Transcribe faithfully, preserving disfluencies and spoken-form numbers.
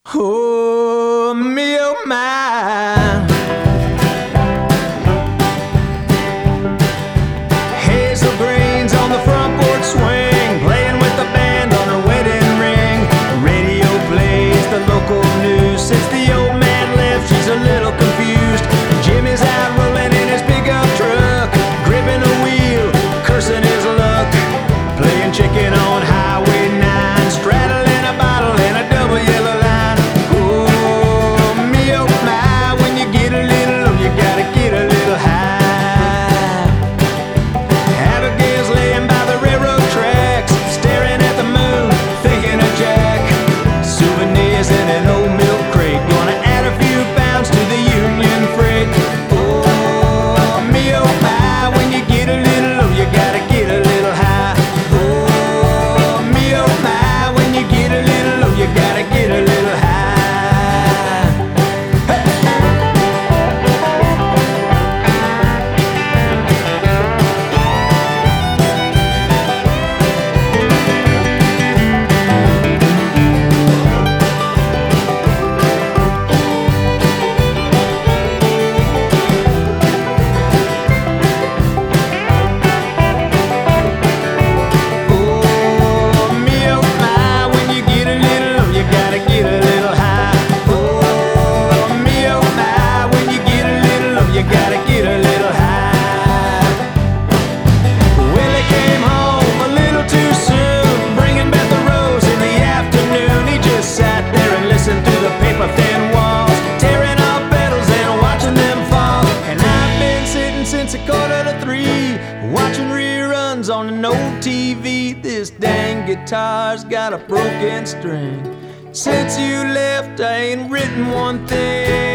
Oh, me, oh, my. Hazel greens on the front porch swing, playing with the band on her wedding ring. Radio plays the local news. Since the old man left, she's a little confused. Jimmy's out rolling in his pickup truck, gripping the wheel, cursing his luck, playing chicken on Highway nine, straddling a bottle and a double yellow line. Oh, me, oh, my, when you get a little low, you gotta get a little high. Abigail's laying by the railroad tracks, staring at the moon, thinking of Jack. Souvenirs in an old milk crate, gonna add a few pounds to the Union freight. Oh, me, oh, my, when you get a little low, you gotta get a little high. Oh, me, oh, my, when you get a little low, you gotta get a little high. Oh, me, oh, my, when you get a little low, you gotta get a little high. Oh, me, oh, my, when you get a little low, you gotta get a little high. Willie came home a little too soon, bringing back the rose in the afternoon. He just sat there and listened to the paper-thin walls, tearing off petals and watching them fall. And I've been sitting since a quarter to three, watching reruns on an old T V. This dang guitar's got a broken string. Since you left, I ain't written one thing.